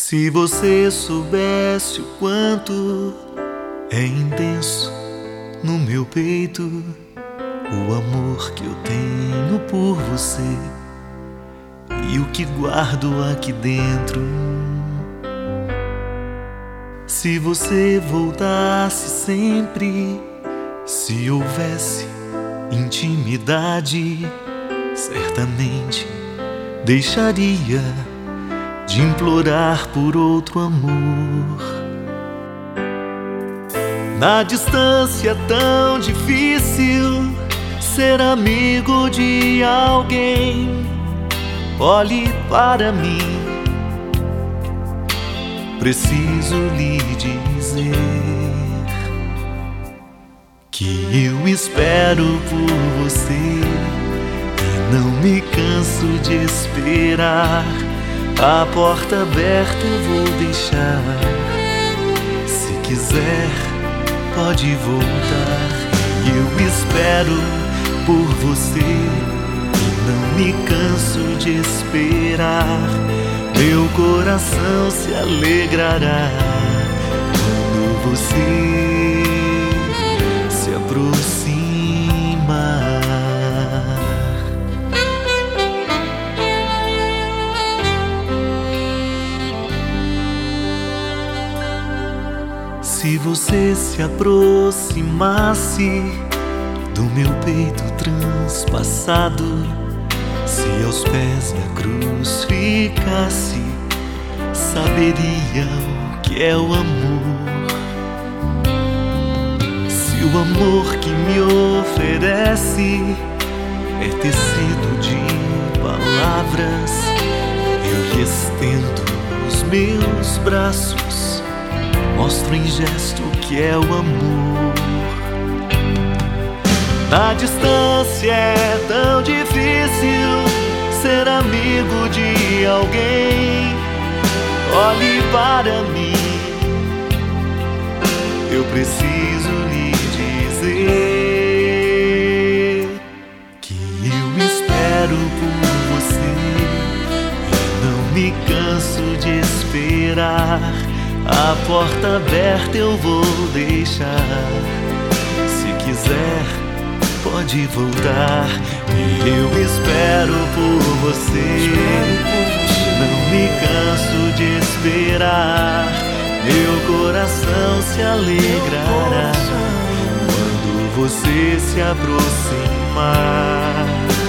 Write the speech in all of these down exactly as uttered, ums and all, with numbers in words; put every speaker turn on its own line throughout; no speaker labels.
Se você soubesse o quanto é intenso no meu peito o amor que eu tenho por você e o que guardo aqui dentro. Se você voltasse sempre, se houvesse intimidade, certamente deixaria de implorar por outro amor. Na distância tão difícil ser amigo de alguém. Olhe para mim, preciso lhe dizer que eu espero por você e não me canso de esperar. A porta aberta eu vou deixar. Se quiser, pode voltar. E eu espero por você e não me canso de esperar. Meu coração se alegrará quando você se aproxima. Se você se aproximasse do meu peito transpassado, se aos pés da cruz ficasse, saberia o que é o amor. Se o amor que me oferece é tecido de palavras, eu lhe estendo os meus braços, mostro em gesto o que é o amor. Na distância é tão difícil ser amigo de alguém. Olhe para mim, eu preciso lhe dizer que eu espero por você e não me canso de esperar. A porta aberta eu vou deixar. Se quiser, pode voltar. E eu espero por você, não me canso de esperar. Meu coração se alegrará quando você se aproximar.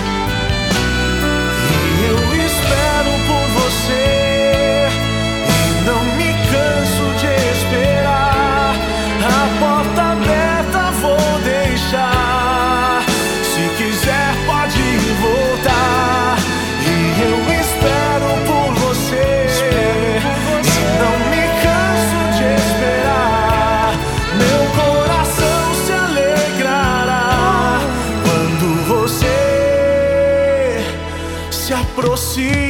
E eu espero por você e não me canso de esperar. A porta aberta vou deixar. Se quiser pode voltar. E eu espero por você e não me canso de esperar. Meu coração se alegrará quando você se aproxima.